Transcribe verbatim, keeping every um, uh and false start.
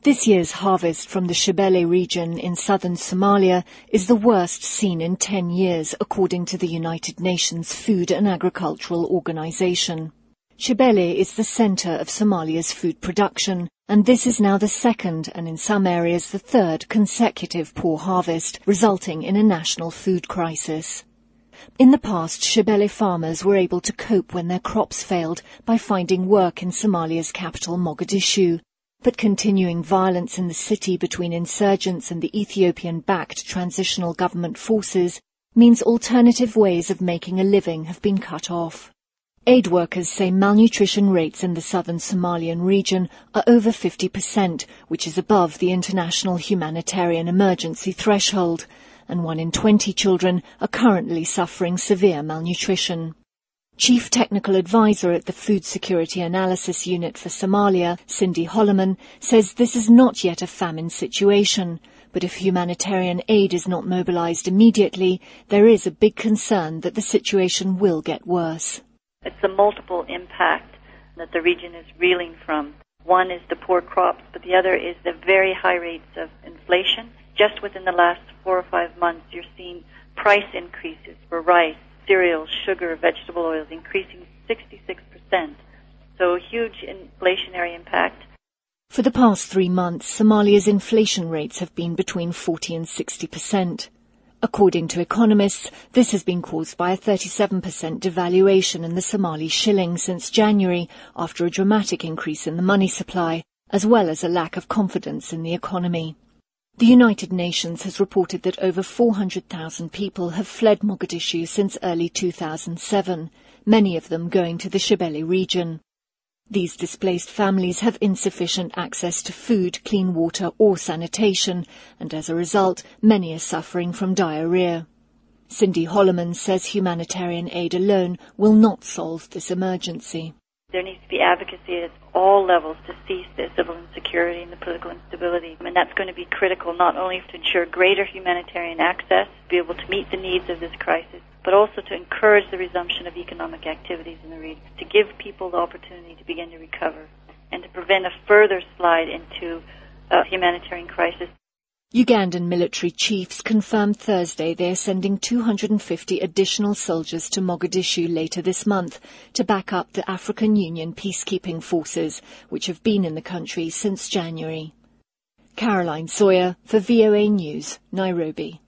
This year's harvest from the Shebele region in southern Somalia is the worst seen in ten years, according to the United Nations Food and Agricultural Organization. Shebele is the center of Somalia's food production, and this is now the second and in some areas the third consecutive poor harvest, resulting in a national food crisis. In the past, Shebele farmers were able to cope when their crops failed by finding work in Somalia's capital, Mogadishu. But continuing violence in the city between insurgents and the Ethiopian-backed transitional government forces means alternative ways of making a living have been cut off. Aid workers say malnutrition rates in the southern Somalian region are over fifty percent, which is above the international humanitarian emergency threshold, and one in twenty children are currently suffering severe malnutrition. Chief Technical Advisor at the Food Security Analysis Unit for Somalia, Cindy Holloman, says this is not yet a famine situation, but if humanitarian aid is not mobilized immediately, there is a big concern that the situation will get worse. It's the multiple impact that the region is reeling from. One is the poor crops, but the other is the very high rates of inflation. Just within the last four or five months, you're seeing price increases for rice, cereals, sugar, vegetable oils increasing sixty-six percent. So a huge inflationary impact. For the past three months, Somalia's inflation rates have been between forty and sixty percent. According to economists, this has been caused by a thirty-seven percent devaluation in the Somali shilling since January, after a dramatic increase in the money supply, as well as a lack of confidence in the economy. The United Nations has reported that over four hundred thousand people have fled Mogadishu since early two thousand seven, many of them going to the Shebele region. These displaced families have insufficient access to food, clean water or sanitation, and as a result, many are suffering from diarrhea. Cindy Holloman says humanitarian aid alone will not solve this emergency. There needs to be advocacy at all levels to cease the civil insecurity and the political instability. And that's going to be critical not only to ensure greater humanitarian access, to be able to meet the needs of this crisis, but also to encourage the resumption of economic activities in the region, to give people the opportunity to begin to recover, and to prevent a further slide into a humanitarian crisis. Ugandan military chiefs confirmed Thursday they are sending two hundred fifty additional soldiers to Mogadishu later this month to back up the African Union peacekeeping forces, which have been in the country since January. Caroline Sawyer for V O A News, Nairobi.